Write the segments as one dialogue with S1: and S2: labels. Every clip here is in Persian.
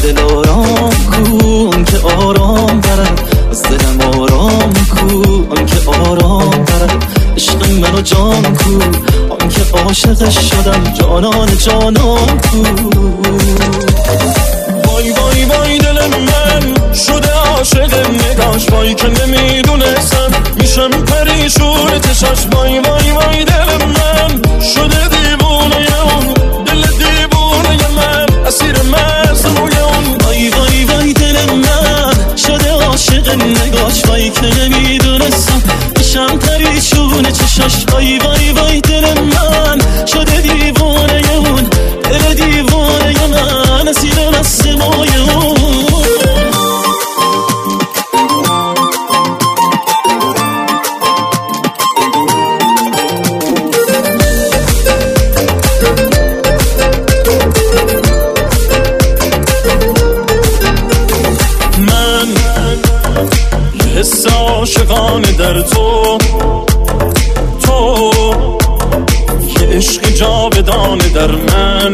S1: دل آرام کو، آن که آرام برد از دلم آرام کو، آن که آرام برد عشق منو جان کو، آن که عاشقش شدم جانان جانان کو.
S2: وای وای وای دل من شده عاشق نگاش، وای که نمیدونستم میشم پریشون چشاش. وای وای وای دل من شده دیوونه اون، دل دیوونه من اسیر مزروی اون.
S1: وای وای وای دل من شده عاشق نگاش، وای که نمیدونستم میشم پریشون چشاش. وای وای وای دل من شده دیوونه اون، دل دیوونه من اسیر مزروی اون.
S2: حس عاشقانه در تو که عشق جاودانه در من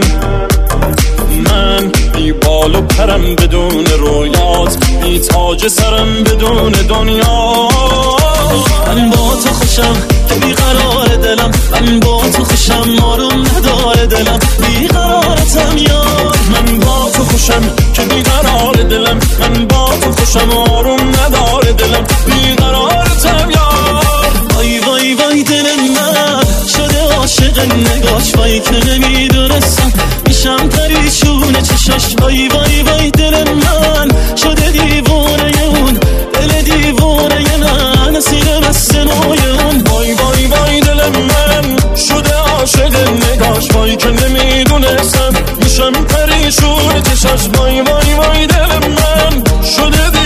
S2: بی بال و پرم بدون رویات، بی تاج سرم بدون دنیا.
S1: من با تو خوشم که بیقرار دلم، من با تو خوشم آروم نداره دلم، بیقرارتم یار.
S2: من با تو خوشم که بیقرار دلم، من با تو خوشم آروم نداره دلم، بیقرارتم یار.
S1: وای وای وای دل من شده عاشق نگاش، وای که نمیدونستم میشم پریشون چشاش. وای وای وای دل من شده دیوونه اون، دل دیوونه من اسیر مسنوی اون.
S2: وای وای وای دل من شده عاشق نگاش، وای که نمیدونستم میشم پریشون چشاش. وای وای وای دل من شده